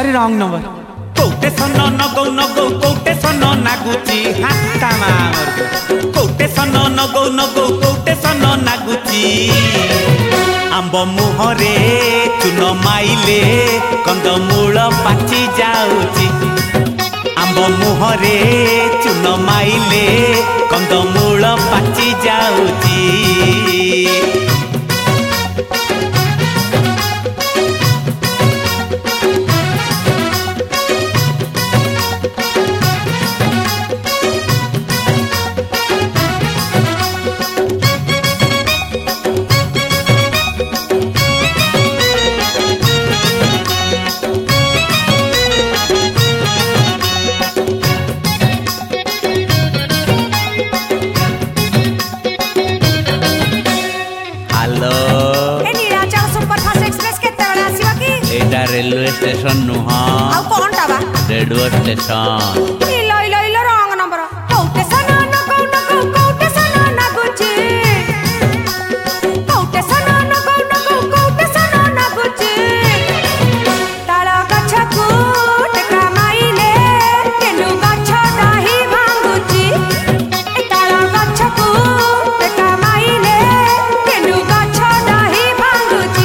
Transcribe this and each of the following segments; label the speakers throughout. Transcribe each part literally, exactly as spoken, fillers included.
Speaker 1: sorry wrong number
Speaker 2: कोटे सन नगौ नगौ कोटे सन नागुची हाता मार कोटे सन नगौ नगौ कोटे सन नागुची आंब मुहरे चुन माइले कंदमूल पाची जाउची आंब मुहरे चुन माइले कंदमूल पाची जाउची रेलवे स्टेशन नुह रेडियो स्टेशन
Speaker 3: इलो इलो इलो रॉन्ग नंबर कोटे सन नगौ नगौ कोटे सन नागुची कोटे सन नगौ नगौ कोटे सन नागुची ताल गछ को टेका माइले तेनु गछ दाही भांगुची ताल गछ को टेका माइले तेनु गछ दाही भांगुची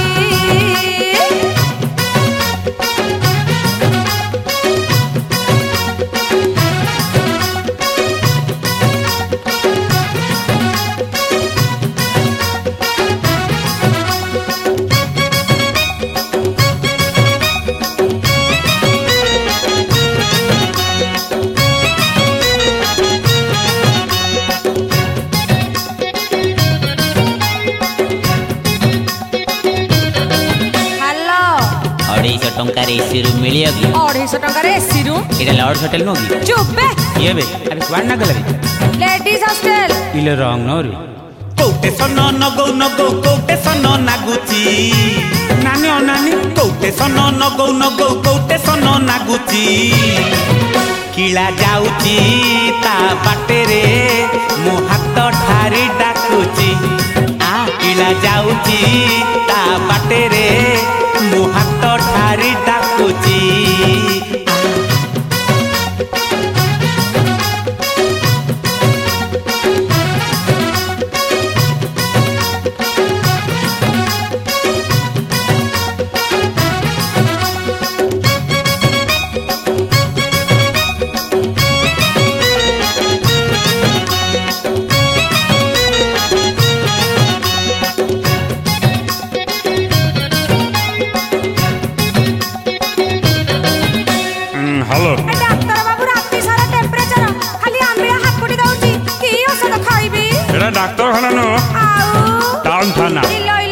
Speaker 2: टंकार एसी रूम मिलियो कि
Speaker 3: अढ़ाई सौ टंकार एसी रूम
Speaker 2: इटा लॉर्ड्स होटल नो कि
Speaker 3: चुप बे
Speaker 2: ये बे अरे स्वाड ना गलरी
Speaker 3: लेडीज हॉस्टल
Speaker 1: इले रॉन्ग नो रे
Speaker 2: कोटे सन नगौ नगौ कोटे सन नागुची
Speaker 1: नानी ओ नानी
Speaker 2: कोटे सन नगौ नगौ कोटे सन नागुची किला जाउची ता बाटे रे मो हाथ ठारी डाकुची आ किला जाउची ता बाटे रे मो हाथ ठारी डाकुची
Speaker 1: हेलो
Speaker 3: डॉक्टर बाबू राती सारा टेम्परेचर खाली आंबिळा हाकुटी दउची की औषध खाइबी
Speaker 1: एटा डॉक्टर खाना नो
Speaker 3: आउ
Speaker 1: टाउन थाना
Speaker 3: इलो